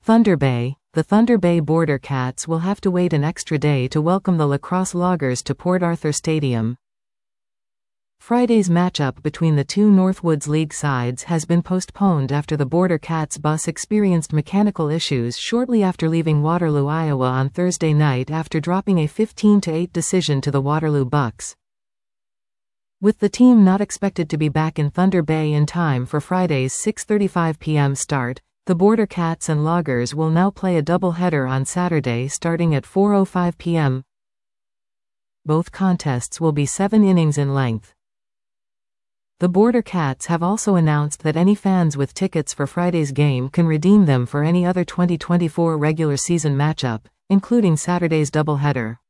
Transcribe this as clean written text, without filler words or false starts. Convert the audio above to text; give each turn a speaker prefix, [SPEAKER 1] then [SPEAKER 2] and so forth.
[SPEAKER 1] Thunder Bay. The Thunder Bay Border Cats will have to wait an extra day to welcome the La Crosse Loggers to Port Arthur Stadium. Friday's matchup between the two Northwoods League sides has been postponed after the Border Cats bus experienced mechanical issues shortly after leaving Waterloo, Iowa on Thursday night after dropping a 15-8 decision to the Waterloo Bucks. With the team not expected to be back in Thunder Bay in time for Friday's 6:35 p.m. start, the Border Cats and Loggers will now play a doubleheader on Saturday starting at 4:05 p.m. Both contests will be 7 innings in length. The Border Cats have also announced that any fans with tickets for Friday's game can redeem them for any other 2024 regular season matchup, including Saturday's doubleheader.